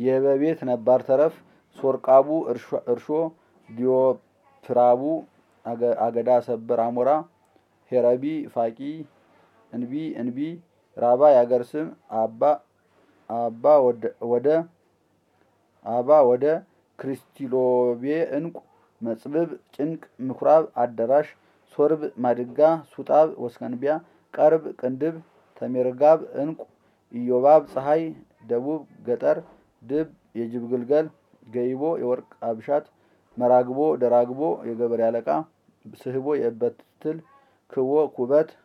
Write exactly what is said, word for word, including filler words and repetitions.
የበቤት ነባር ተረፍ ሶርቃቡ እርሾ ዲዮፕራቡ አገዳ ሰበር አሞራ ሄረቢ ፋቂ እንቢ እንቢ ራባ ያገር ስም አባ አባ ወደ አባ ወደ ክሪስቲሎቤ እንቁ መጽብብ ጭንቅ ምኩራብ አዳራሽ ሶርብ ማድጋ ሱጣብ ወስከንቢያ ቀርብ ቅንድብ ተሜርጋብ እንቁ ኢዮባብ ፀሐይ ደቡብ ገጠር ድብ የጅብ ግልገል ገይቦ የወርቅ አብሻት መራግቦ ደራግቦ የገበሬ አለቃ ስህቦ የእበት ትል ክቦ ኩበት